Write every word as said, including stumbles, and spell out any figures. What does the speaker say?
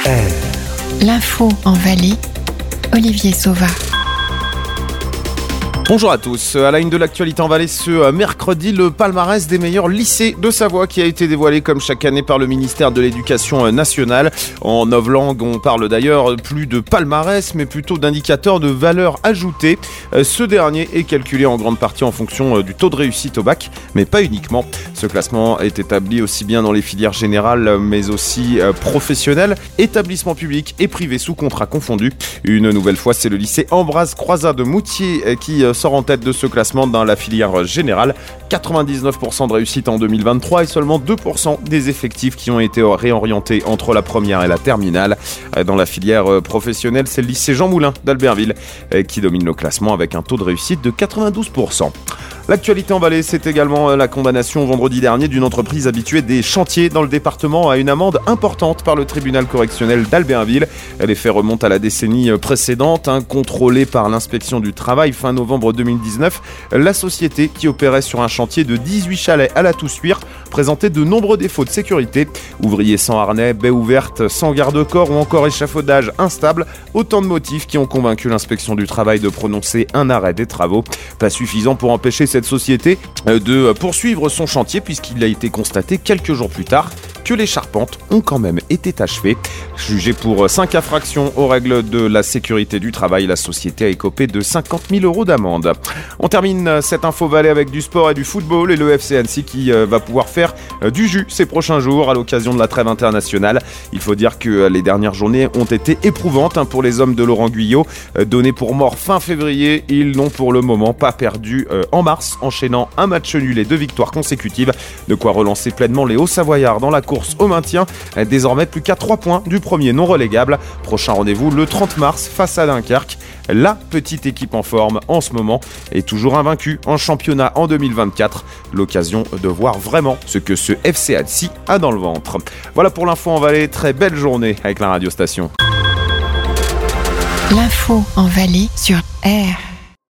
R. L'info en Valais, Olivier Sauva. Bonjour à tous. À la une de l'actualité en Valais ce mercredi, le palmarès des meilleurs lycées de Savoie qui a été dévoilé comme chaque année par le ministère de l'Éducation nationale. En novlangue, on parle d'ailleurs plus de palmarès mais plutôt d'indicateurs de valeur ajoutée. Ce dernier est calculé en grande partie en fonction du taux de réussite au bac, mais pas uniquement. Ce classement est établi aussi bien dans les filières générales mais aussi professionnelles, établissements publics et privés sous contrat confondus. Une nouvelle fois, c'est le lycée Ambroise Croizat de Moutier qui sort en tête de ce classement dans la filière générale. quatre-vingt-dix-neuf pour cent de réussite en deux mille vingt-trois et seulement deux pour cent des effectifs qui ont été réorientés entre la première et la terminale. Dans la filière professionnelle, c'est le lycée Jean Moulin d'Albertville qui domine le classement avec un taux de réussite de quatre-vingt-douze pour cent. L'actualité en Valais, c'est également la condamnation vendredi dernier d'une entreprise habituée des chantiers dans le département à une amende importante par le tribunal correctionnel d'Albertville. Les faits remontent à la décennie précédente, hein, contrôlée par l'inspection du travail fin novembre deux mille dix-neuf. La société qui opérait sur un chantier de dix-huit chalets à la Toussuire présentait de nombreux défauts de sécurité. Ouvriers sans harnais, baies ouvertes, sans garde-corps ou encore échafaudage instable. Autant de motifs qui ont convaincu l'inspection du travail de prononcer un arrêt des travaux. Pas suffisant pour empêcher cette société de poursuivre son chantier puisqu'il a été constaté quelques jours plus tard que les charpentes ont quand même été achevées. Jugée pour cinq infractions aux règles de la sécurité du travail, la société a écopé de cinquante mille euros d'amende. On termine cette info Valais avec du sport et du football et le F C Annecy qui va pouvoir faire du jus ces prochains jours à l'occasion de la trêve internationale. Il faut dire que les dernières journées ont été éprouvantes pour les hommes de Laurent Guyot. Donnés pour morts fin février, ils n'ont pour le moment pas perdu en mars, enchaînant un match nul et deux victoires consécutives. De quoi relancer pleinement les Hauts-Savoyards dans la course au maintien. Désormais plus qu'à trois points du premier non relégable. Prochain rendez-vous le trente mars face à Dunkerque. La petite équipe en forme en ce moment est toujours invaincue en championnat en deux mille vingt-quatre. L'occasion de voir vraiment ce que ce F C Annecy a dans le ventre. Voilà pour l'info en Valais. Très belle journée avec la radio station. L'info en Valais sur R.